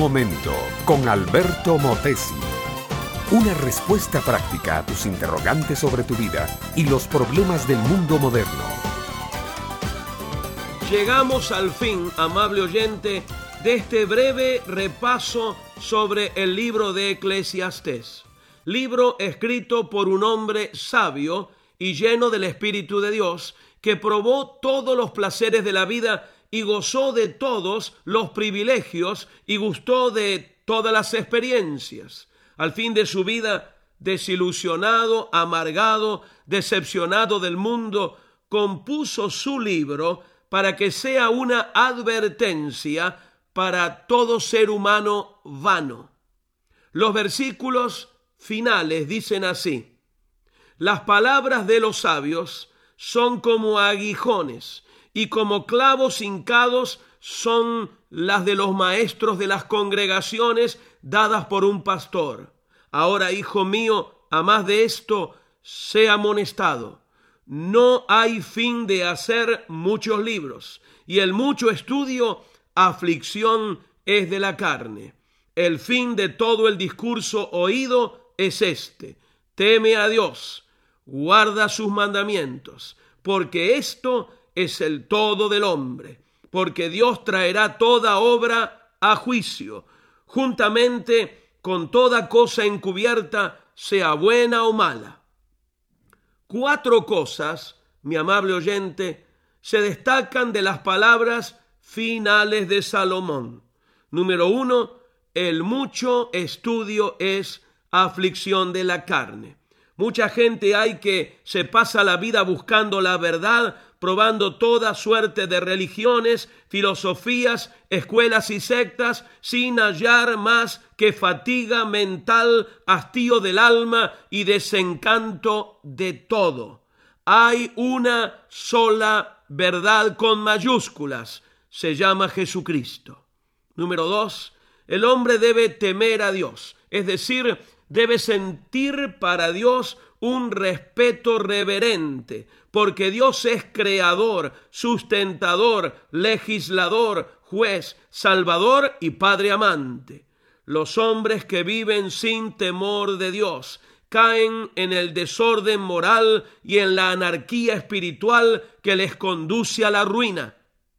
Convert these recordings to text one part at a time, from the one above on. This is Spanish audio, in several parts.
momento con Alberto Motesi. Una respuesta práctica a tus interrogantes sobre tu vida y los problemas del mundo moderno. Llegamos al fin, amable oyente, de este breve repaso sobre el libro de Eclesiastés. Libro escrito por un hombre sabio y lleno del Espíritu de Dios, que probó todos los placeres de la vida y gozó de todos los privilegios y gustó de todas las experiencias. Al fin de su vida, desilusionado, amargado, decepcionado del mundo, compuso su libro para que sea una advertencia para todo ser humano vano. Los versículos finales dicen así: las palabras de los sabios son como aguijones, y como clavos hincados son las de los maestros de las congregaciones dadas por un pastor. Ahora, hijo mío, a más de esto, sé amonestado. No hay fin de hacer muchos libros, y el mucho estudio, aflicción es de la carne. El fin de todo el discurso oído es este: teme a Dios, guarda sus mandamientos, porque esto es el todo del hombre, porque Dios traerá toda obra a juicio, juntamente con toda cosa encubierta, sea buena o mala. 4 cosas, mi amable oyente, se destacan de las palabras finales de Salomón. Número 1, el mucho estudio es aflicción de la carne. Mucha gente hay que se pasa la vida buscando la verdad, probando toda suerte de religiones, filosofías, escuelas y sectas, sin hallar más que fatiga mental, hastío del alma y desencanto de todo. Hay una sola verdad con mayúsculas, se llama Jesucristo. Número 2, el hombre debe temer a Dios, es decir, debe sentir para Dios un respeto reverente, porque Dios es creador, sustentador, legislador, juez, salvador y padre amante. Los hombres que viven sin temor de Dios caen en el desorden moral y en la anarquía espiritual que les conduce a la ruina.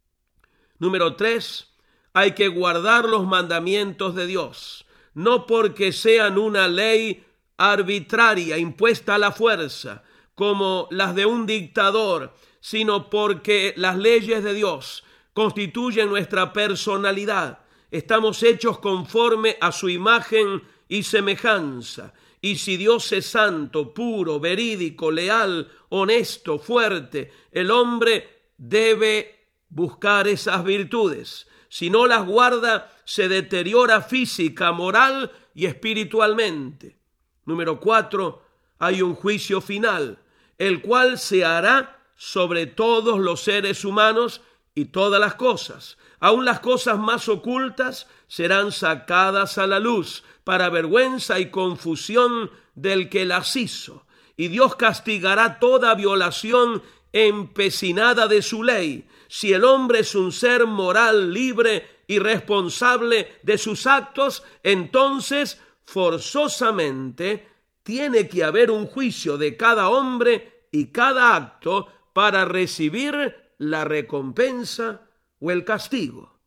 Número 3, hay que guardar los mandamientos de Dios, no porque sean una ley arbitraria impuesta a la fuerza, como las de un dictador, sino porque las leyes de Dios constituyen nuestra personalidad. Estamos hechos conforme a su imagen y semejanza. Y si Dios es santo, puro, verídico, leal, honesto, fuerte, el hombre debe buscar esas virtudes. Si no las guarda, se deteriora física, moral y espiritualmente. Número 4, hay un juicio final, el cual se hará sobre todos los seres humanos y todas las cosas. Aun las cosas más ocultas serán sacadas a la luz, para vergüenza y confusión del que las hizo. Y Dios castigará toda violación empecinada de su ley. Si el hombre es un ser moral, libre y responsable de sus actos, entonces forzosamente tiene que haber un juicio de cada hombre y cada acto para recibir la recompensa o el castigo.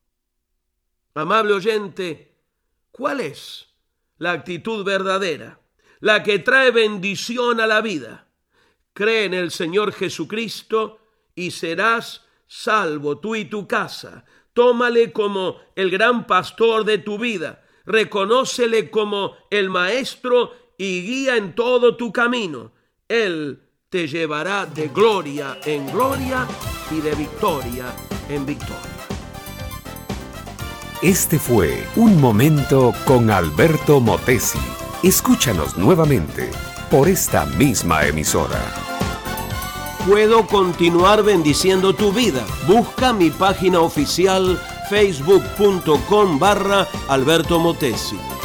Amable oyente, ¿cuál es la actitud verdadera? La que trae bendición a la vida. Cree en el Señor Jesucristo y serás salvo tú y tu casa. Tómale como el gran pastor de tu vida. Reconócele como el maestro y guía en todo tu camino. Él te llevará de gloria en gloria y de victoria en victoria. Este fue Un Momento con Alberto Motesi. Escúchanos nuevamente por esta misma emisora. Puedo continuar bendiciendo tu vida. Busca mi página oficial facebook.com/Alberto Motesi.